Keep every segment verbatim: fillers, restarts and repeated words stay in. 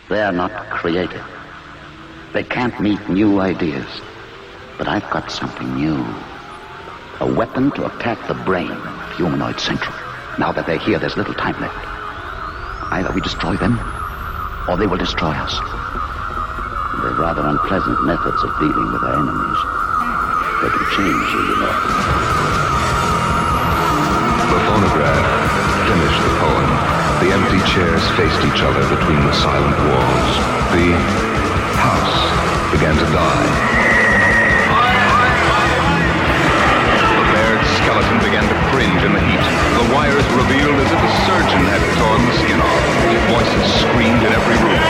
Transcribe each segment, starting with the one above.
They're not creative. They can't meet new ideas. But I've got something new. A weapon to attack the brain of Humanoid Central. Now that they're here, there's little time left. Either we destroy them, or they will destroy us. They're rather unpleasant methods of dealing with our enemies. They can change you, you know. The phonograph finished the poem. The empty chairs faced each other between the silent walls. The house began to die. The bared skeleton began to cringe in the heat. The wires revealed as if a surgeon had torn the skin off. Voices screamed in every room.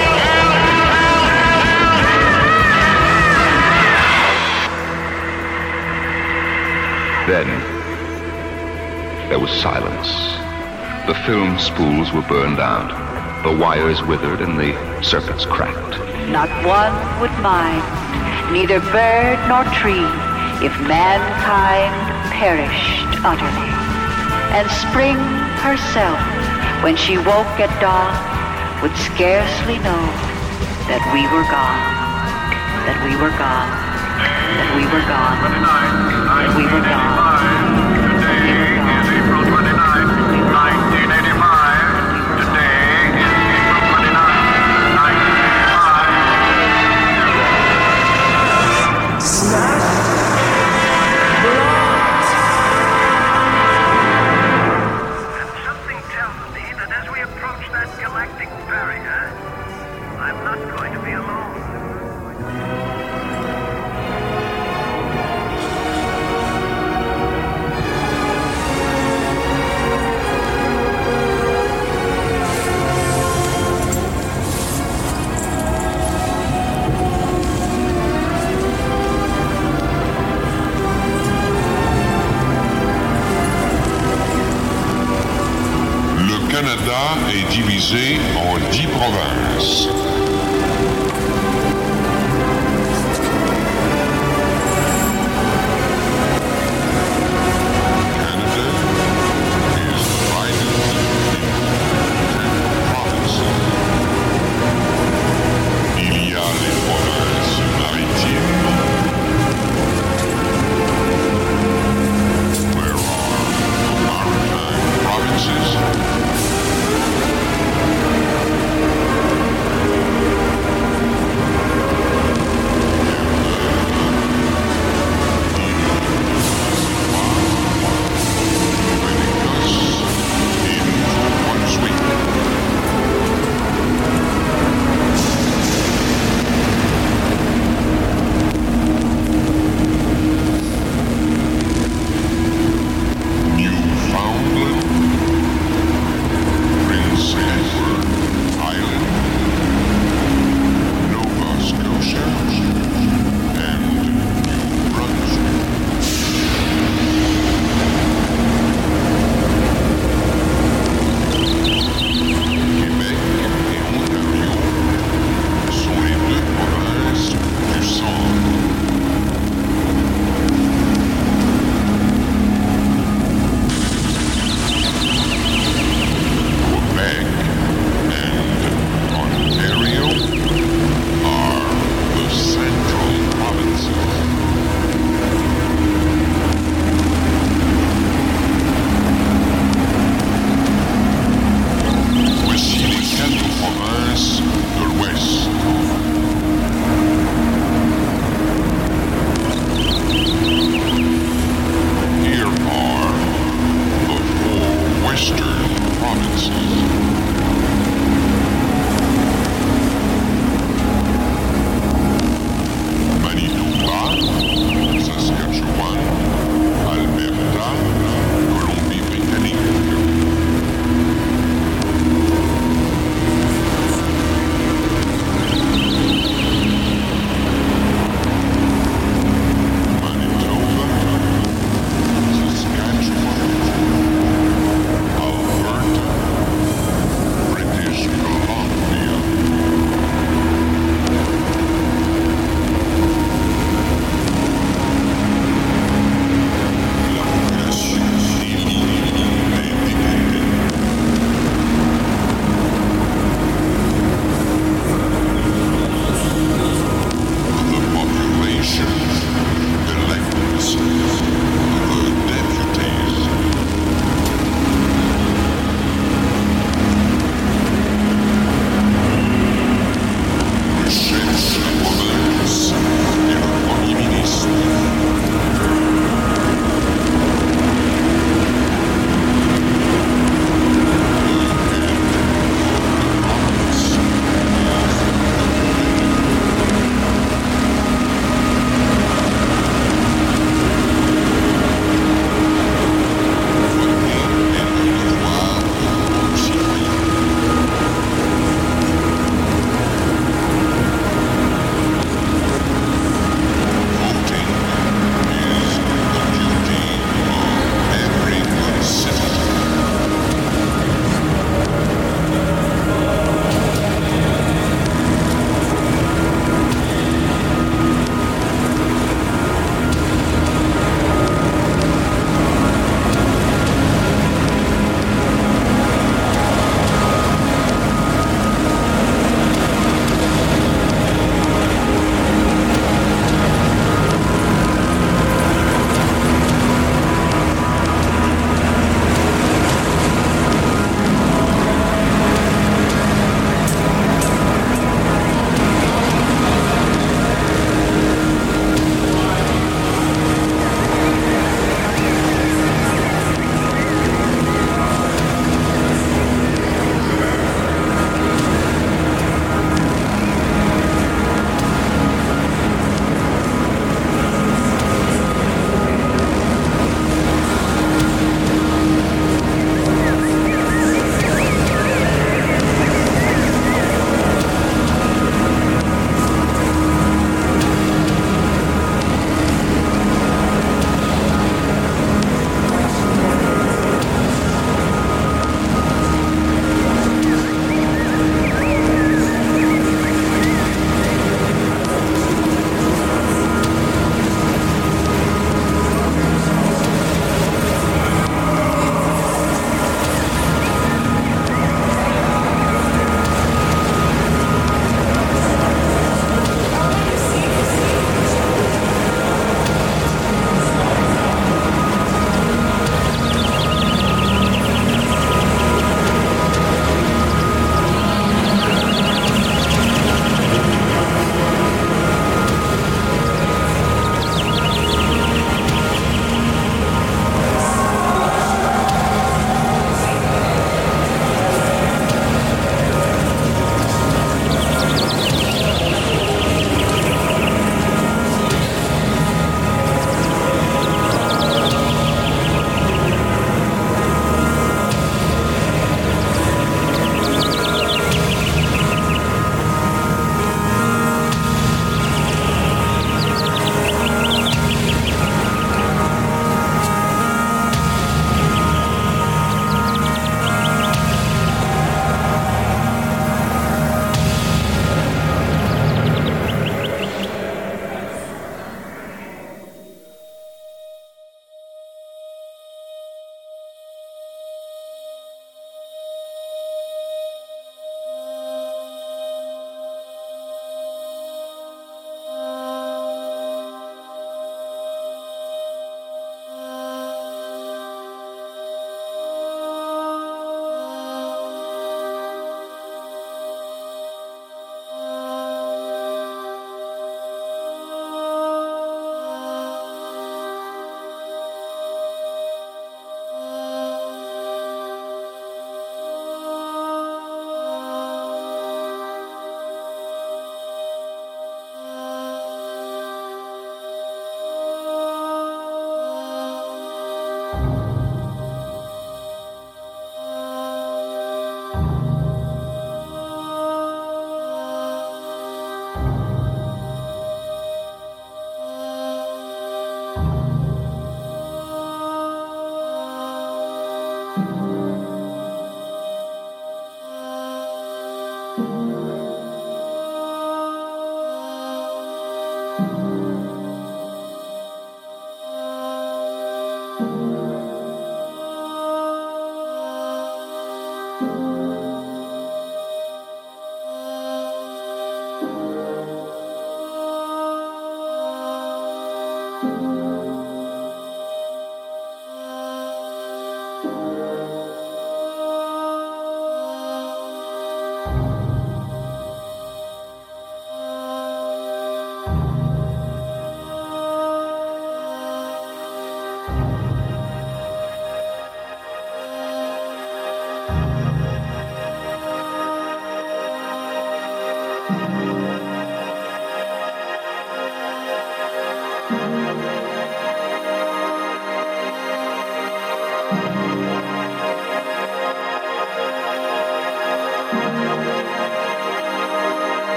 Then, there was silence. The film spools were burned out. The wires withered and the circuits cracked. Not one would mind, neither bird nor tree, if mankind perished utterly. And spring herself, when she woke at dawn, would scarcely know that we were gone, that we were gone, that we were gone, that we were gone. Today is April twenty-ninth, nineteen eighty-five. Today is April twenty-ninth, nineteen eighty-five. Smash! And something tells me that as we approach that galactic barrier, I'm not going to be alone. Le Canada est divisé en dix provinces.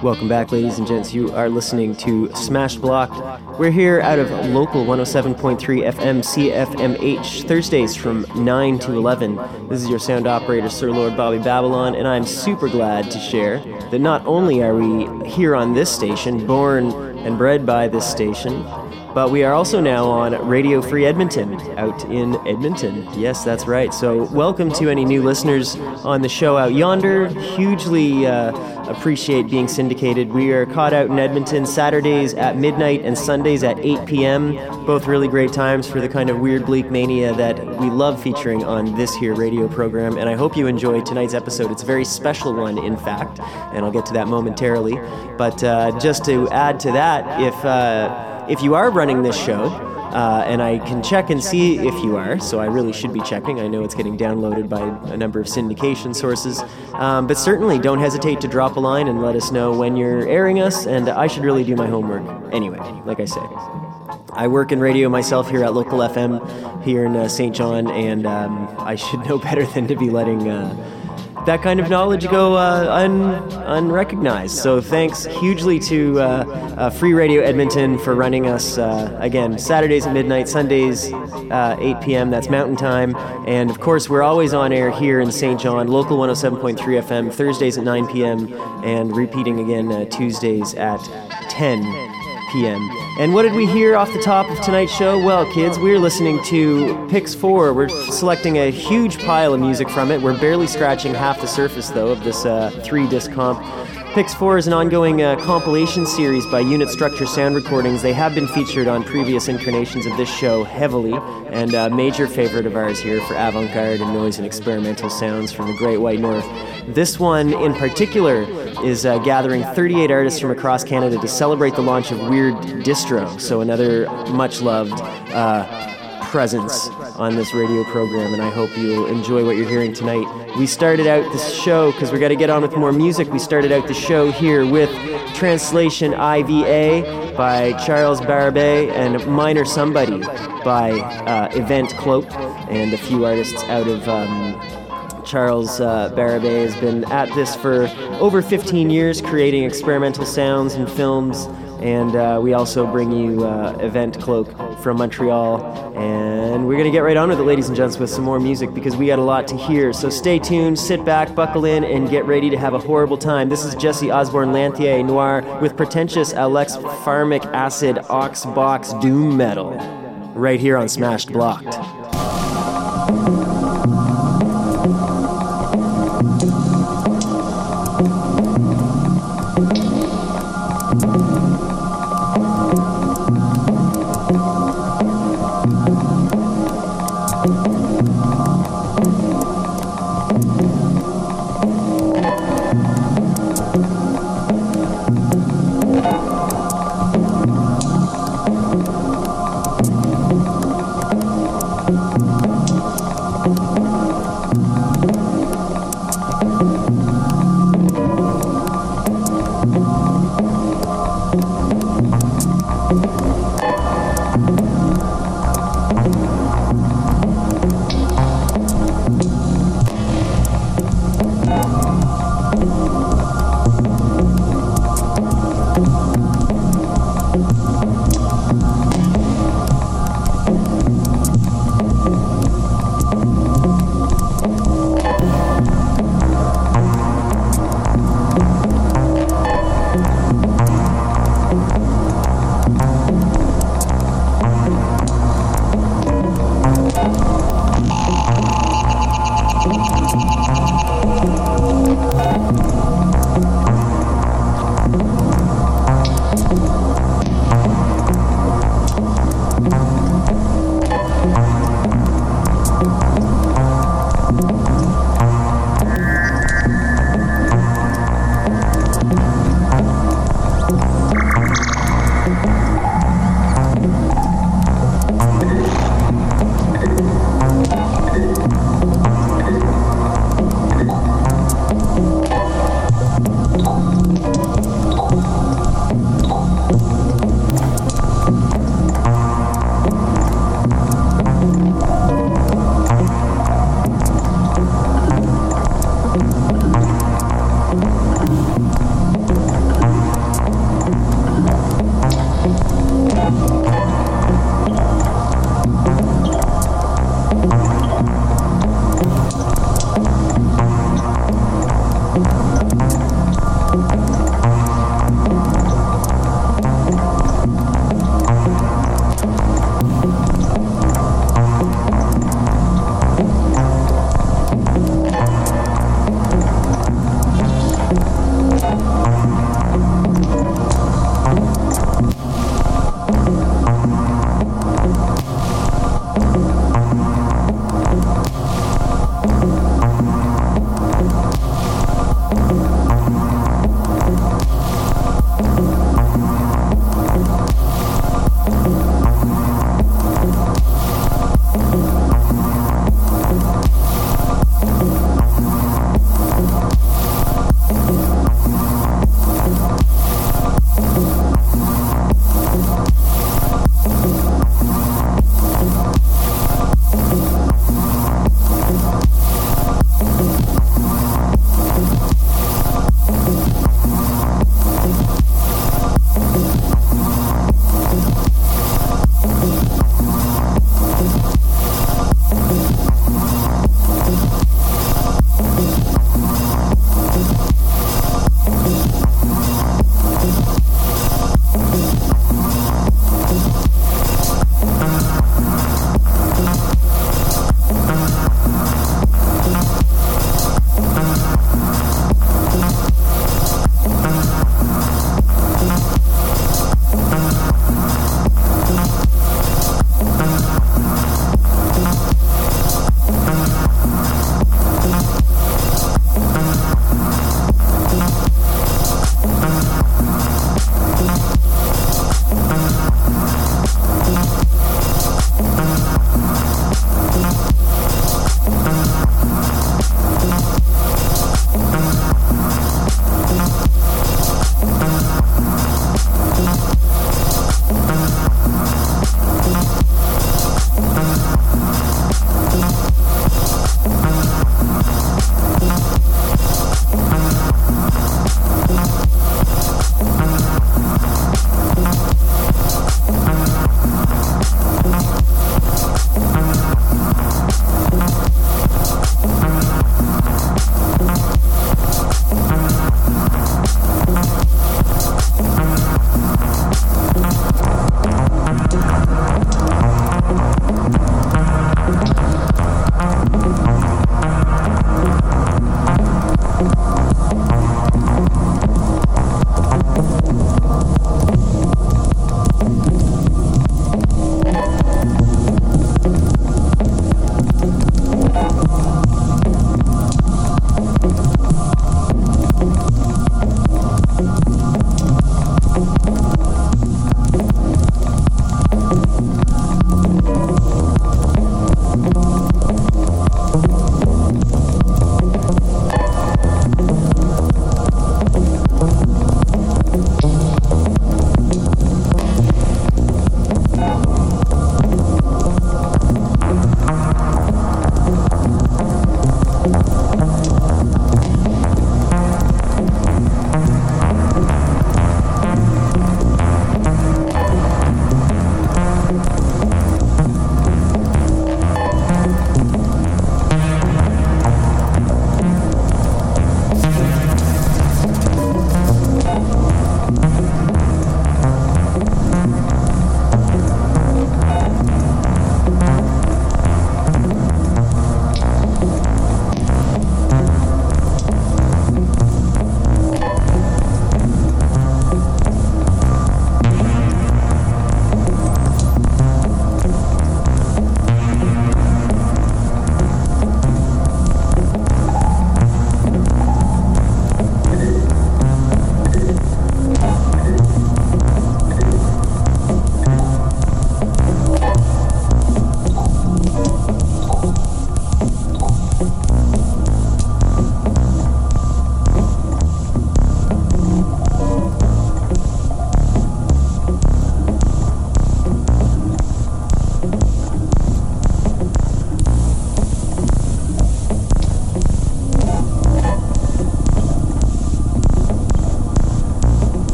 Welcome back, ladies and gents. You are listening to Smashed Blocked. We're here out of local one oh seven point three F M C F M H, Thursdays from nine to eleven. This is your sound operator, Sir Lord Bobby Babylon, and I'm super glad to share that not only are we here on this station, born and bred by this station, but we are also now on Radio Free Edmonton, out in Edmonton. Yes, that's right. So welcome to any new listeners on the show out yonder. Hugely uh, appreciate being syndicated. We are caught out in Edmonton Saturdays at midnight and Sundays at eight p.m. Both really great times for the kind of weird bleak mania that we love featuring on this here radio program. And I hope you enjoyed tonight's episode. It's a very special one, in fact, and I'll get to that momentarily. But uh, just to add to that, if... Uh, If you are running this show, uh, and I can check and see if you are, so I really should be checking. I know it's getting downloaded by a number of syndication sources, um, but certainly don't hesitate to drop a line and let us know when you're airing us, and I should really do my homework anyway, like I say. I work in radio myself here at Local F M here in uh, Saint John, and um, I should know better than to be letting... Uh, that kind of knowledge go uh, un, unrecognized. So thanks hugely to uh, uh, Free Radio Edmonton for running us, uh, again, Saturdays at midnight, Sundays uh, eight p.m., that's Mountain Time. And of course, we're always on air here in Saint John, local one oh seven point three F M, Thursdays at nine p.m., and repeating again uh, Tuesdays at ten p.m. And what did we hear off the top of tonight's show? Well, kids, we're listening to Pix four. We're selecting a huge pile of music from it. We're barely scratching half the surface, though, of this uh, three-disc comp. Pix four is an ongoing uh, compilation series by Unit Structure Sound Recordings. They have been featured on previous incarnations of this show heavily, and a major favorite of ours here for avant-garde and noise and experimental sounds from the Great White North. This one in particular is uh, gathering thirty-eight artists from across Canada to celebrate the launch of Weird Distro, so another much-loved uh, presence on this radio program, and I hope you'll enjoy what you're hearing tonight. We started out this show, because we got to get on with more music, we started out the show here with Translation I V A by Charles Barbet and Minor Somebody by uh, Event Cloak, and a few artists out of... Um, Charles uh, Barbet has been at this for over fifteen years, creating experimental sounds and films, and uh, we also bring you uh, Event Cloak from Montreal, and we're going to get right on with it, ladies and gents, with some more music, because we got a lot to hear. So stay tuned, sit back, buckle in, and get ready to have a horrible time. This is Jesse Osborne Lanthier Noir with Pretentious Alex Pharmic Acid Ox Box Doom Metal, right here on Smashed Blocked.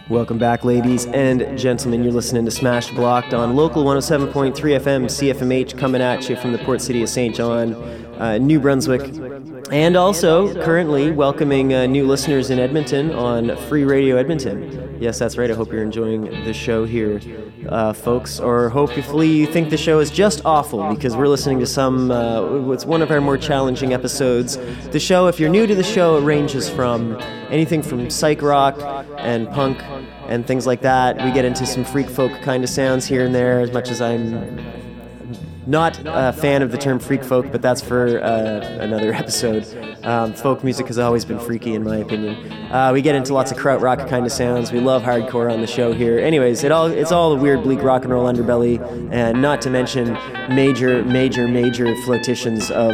Welcome back, ladies and gentlemen. You're listening to Smash Blocked on local one oh seven point three F M C F M H, coming at you from the port city of Saint John, uh, New Brunswick. And also currently welcoming uh, new listeners in Edmonton on Free Radio Edmonton. Yes, that's right. I hope you're enjoying the show here, uh, folks. Or hopefully you think the show is just awful because we're listening to some, uh, it's one of our more challenging episodes. The show, if you're new to the show, it ranges from anything from psych rock and punk and things like that. We get into some freak folk kind of sounds here and there, as much as I'm not a fan of the term freak folk, but that's for uh, another episode. Um, folk music has always been freaky, in my opinion. Uh, we get into lots of krautrock kind of sounds. We love hardcore on the show here. Anyways, it all it's all a weird, bleak rock and roll underbelly, and not to mention major, major, major flotations of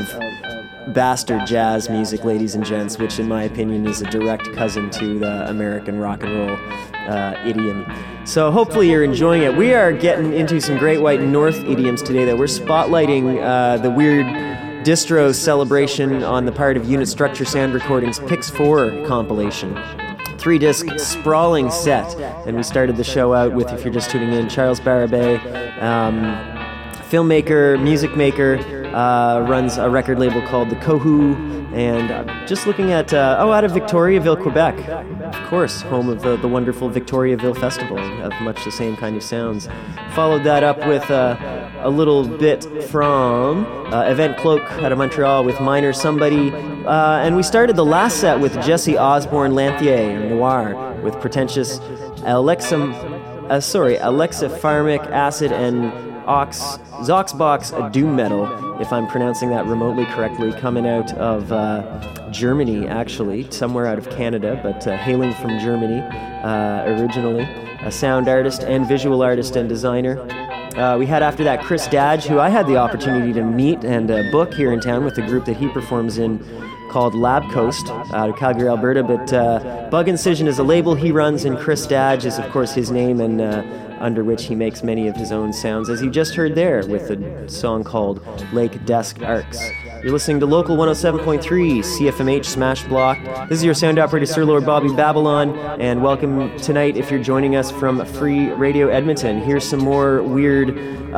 bastard jazz music, ladies and gents, which in my opinion is a direct cousin to the American rock and roll uh, idiom. So hopefully you're enjoying it. We are getting into some Great White North idioms today that we're spotlighting uh, the weird distro celebration on the part of Unit Structure Sound Recordings' Pix four compilation. Three-disc sprawling set. And we started the show out with, if you're just tuning in, Charles Barabé, um, filmmaker, music maker, uh, runs a record label called The Cohoo, and uh, just looking at, uh, oh, out of Victoriaville, Quebec. Of course, home of the, the wonderful Victoriaville Festival, of much the same kind of sounds. Followed that up with uh, a little bit from uh, Event Cloak out of Montreal with Minor Somebody, uh, and we started the last set with Jesse Osborne Lanthier, Noir, with Pretentious Alexa, uh, sorry, Alexa Pharmic Acid and Ox, Zoxbox Doom Metal, if I'm pronouncing that remotely correctly, coming out of uh, Germany, actually, somewhere out of Canada, but uh, hailing from Germany uh, originally. A sound artist and visual artist and designer. Uh, we had after that Chris Dadge, who I had the opportunity to meet and uh, book here in town with the group that he performs in called Lab Coast out of Calgary, Alberta. But uh, Bug Incision is a label he runs, and Chris Dadge is, of course, his name, and uh, under which he makes many of his own sounds, as you just heard there with a song called Lake Desk Arcs. You're listening to Local one oh seven point three, C F M H Smash Block. This is your sound operator, Sir Lord Bobby Babylon, and welcome tonight if you're joining us from Free Radio Edmonton. Here's some more weird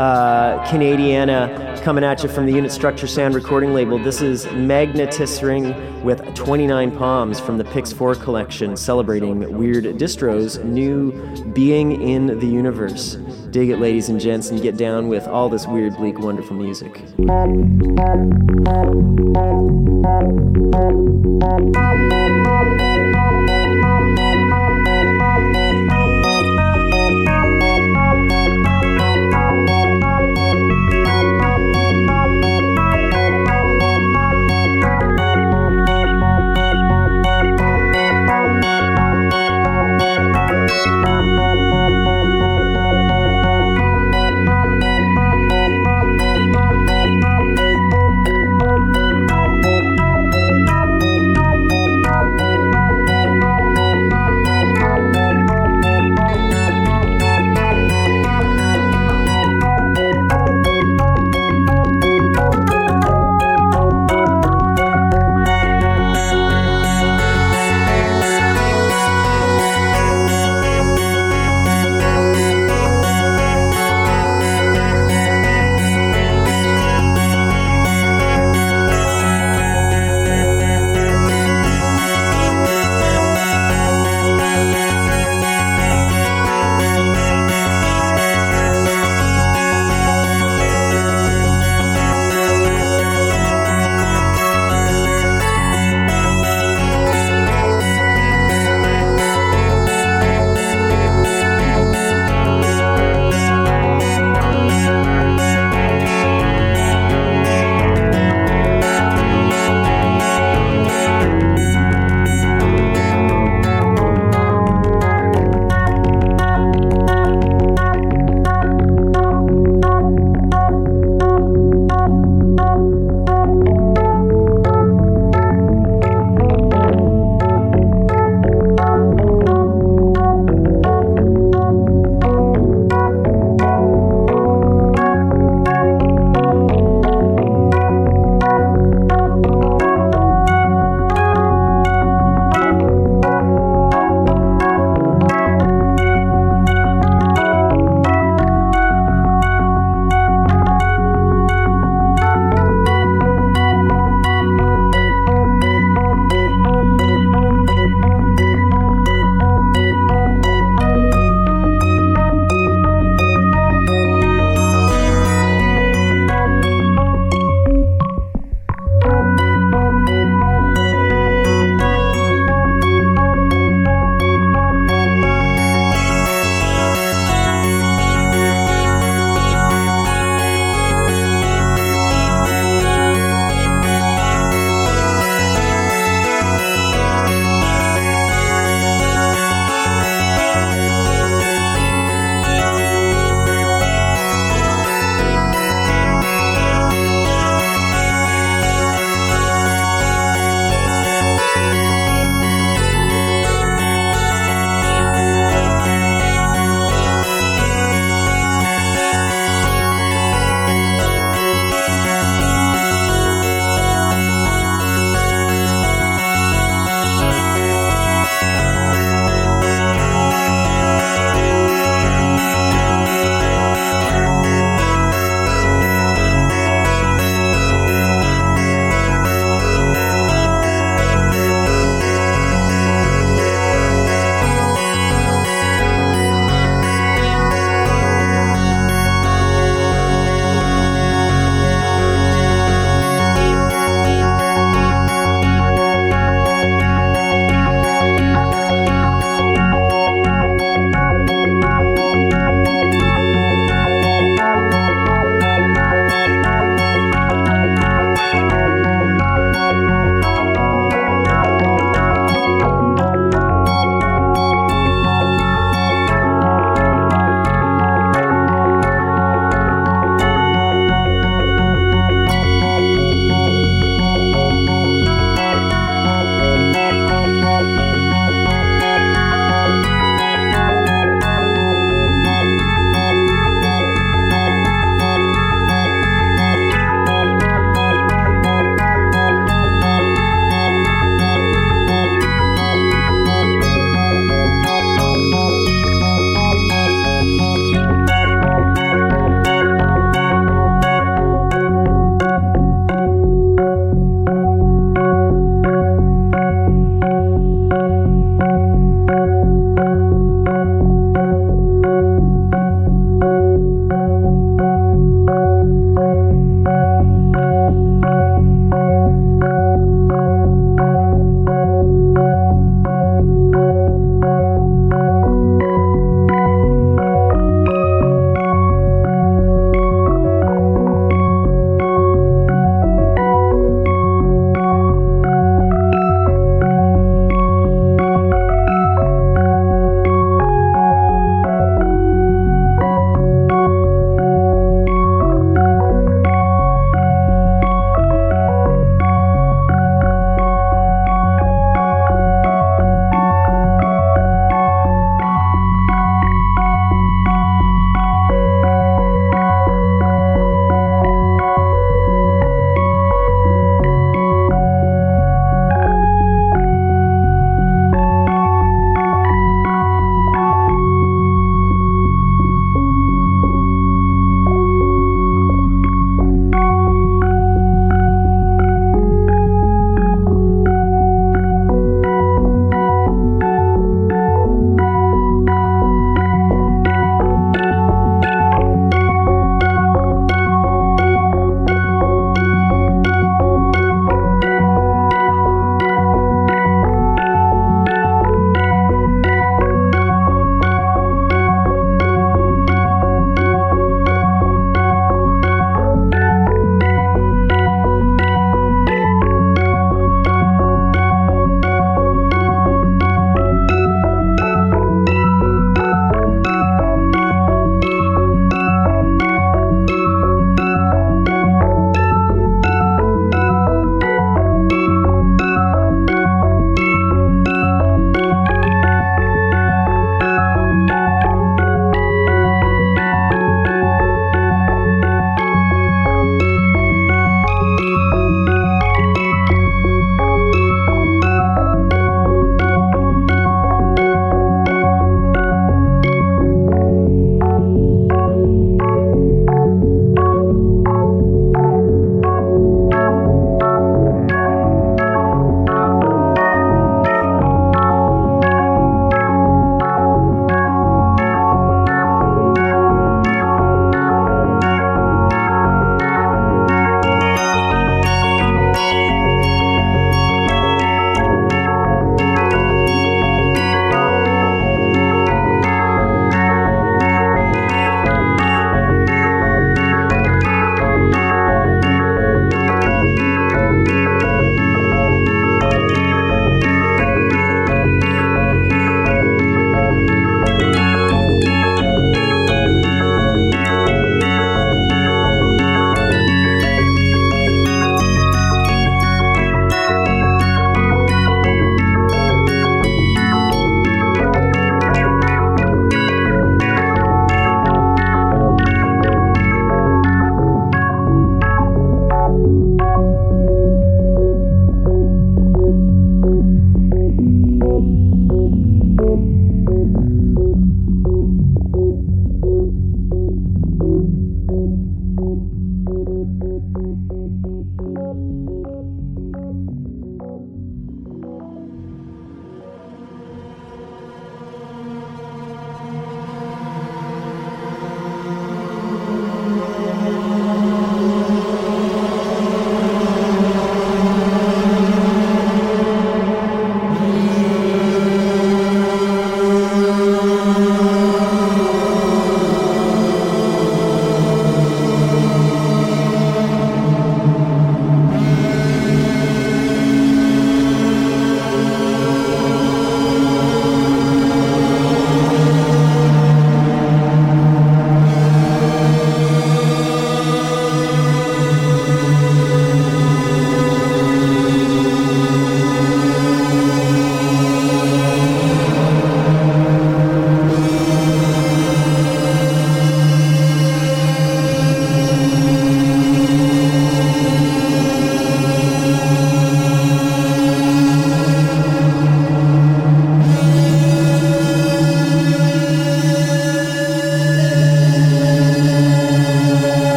uh, Canadiana coming at you from the Unit Structure Sound recording label. This is Magnetis Ring with twenty-nine Palms from the Pix four collection, celebrating Weird Distro's new being in the universe. Dig it, ladies and gents, and get down with all this weird, bleak, wonderful music. Thank you.